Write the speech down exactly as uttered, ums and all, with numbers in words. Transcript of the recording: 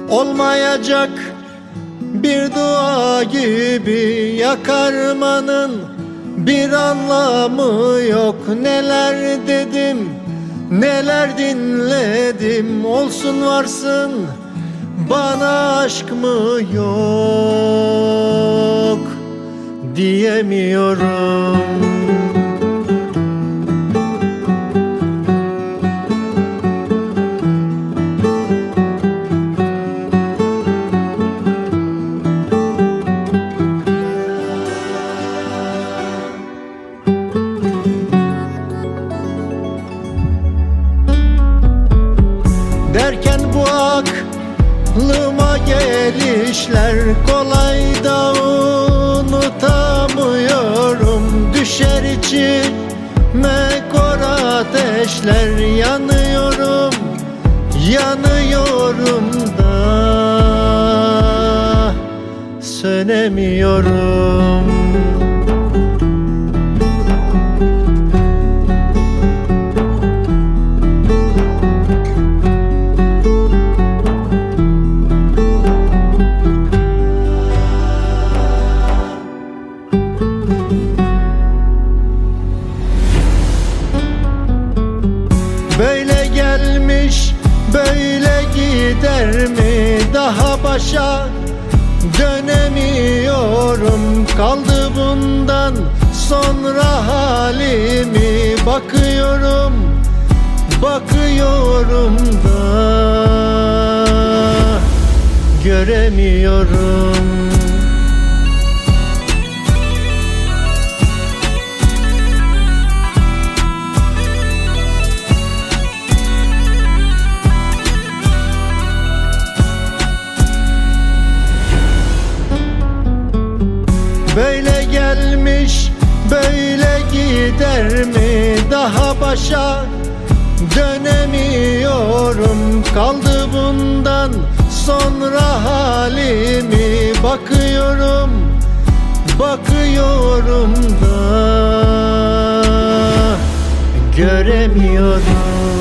Olmayacak bir dua gibi yakarmanın bir anlamı yok. Neler dedim, neler dinledim, olsun varsın bana aşk mı yok diyemiyorum. Derken bu aklıma gelişler kolay da unutamıyorum. Düşer içime kor ateşler, yanıyorum, yanıyorum da sönemiyorum. Böyle gelmiş böyle gider mi? Daha başa dönemiyorum. Kaldı bundan sonra halimi, bakıyorum, bakıyorum da göremiyorum. Böyle gelmiş böyle gider mi? Daha başa dönemiyorum. Kaldı bundan sonra halimi, bakıyorum, bakıyorum da göremiyorum.